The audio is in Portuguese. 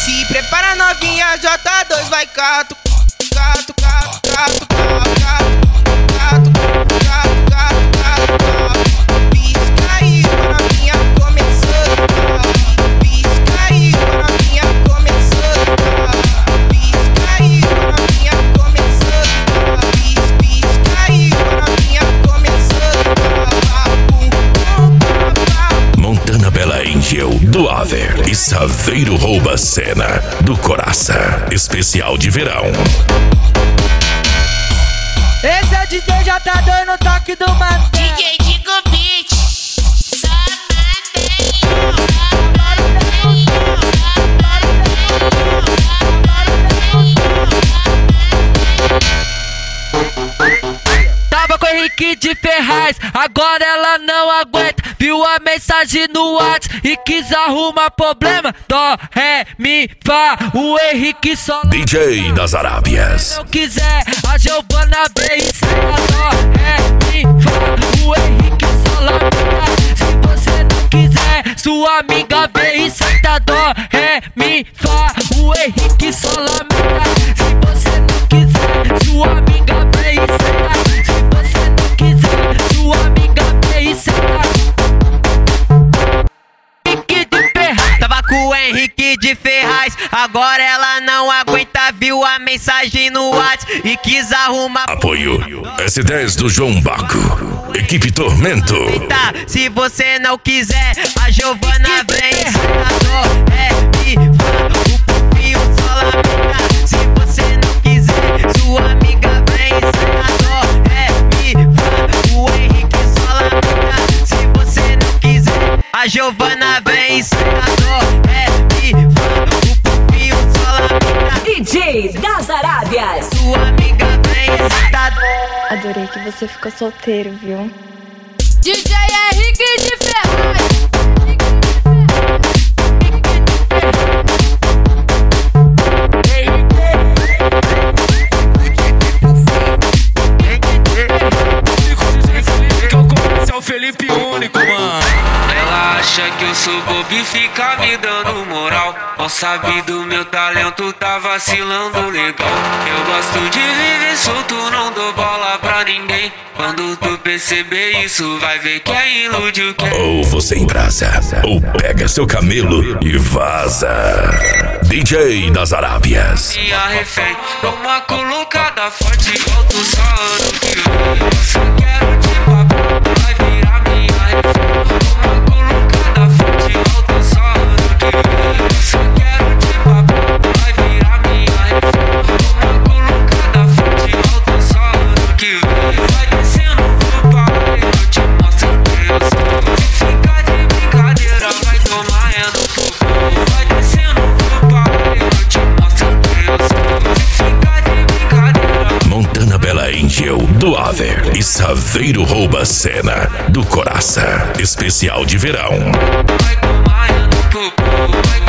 Se prepara novinha, J2 vai cato, cato, cato, cato, cato, cato, cato, cato, cato. Pisca aí, novinha começou. Pisca aí, novinha começou. Pisca aí, novinha começou. Pisca aí, novinha começou. Montana Bela Angel, do Aver e Saveiro rouba a cena do Coraça, especial de verão. Esse é o DJ J2 no toque do mano. DJ Digo Beat, Tava com o Henrique de Ferraz, agora ela não aguenta. Viu a mensagem no WhatsApp e quis arrumar problema. Dó, ré, mi, fá, o Henrique só DJ das Arábias. Se não quiser, a Giovana vem e senta. Dó, ré, mi, fá, o Henrique só lamenta. Se você não quiser, sua amiga vem e senta. Dó, ré, mi, fá, o Henrique só lamenta. Se você não quiser, sua amiga vem e senta. Se você não quiser, sua amiga vem e senta. Tava com o Henrique de Ferraz, agora ela não aguenta. Viu a mensagem no WhatsApp e quis arrumar. Apoio S10 do João Baco, equipe Tormento. Se você não quiser, a Giovana vem e senta. É, mi, fá, o fofinho só lamenta. Se você não quiser, sua amiga vem e senta. É, mi, fá, o Henrique só lamenta. Se você não quiser, a Giovana vem e senta. É, mi, fá, o fofinho só lamenta. DJ das Arábias. Sua amiga vem e senta. Adorei que você ficou solteiro, viu? DJ Henrique de Ferraz. Felipe único, mano. Ela acha que eu sou bobo e fica me dando moral. Mal sabe do meu talento, tá vacilando legal. Eu gosto de viver solto, não dou bola pra ninguém. Quando tu perceber isso, vai ver que é ilude que é. Ou você embrasa, ou pega seu camelo e vaza. DJ das Arábias. Minha refém, uma colocada forte, volto só ano que vem. Eu só quero te papo, vai virar minha refém. Uma colocada forte, volto só ano que vem. Eu só quero te papo, vai virar minha refém. Uma colocada forte, volto só ano que vem. Vai descendo pro pai, eu te mostro quem eu sou. Se ficar de brincadeira, vai tomar é no fogo. Vai descendo pro pai, eu te mostro quem eu sou. Se ficar de brincadeira. Montana Bela Angel, do Aver e Saveiro rouba a cena do Coraça, especial de verão. Vai tomar é no fogo.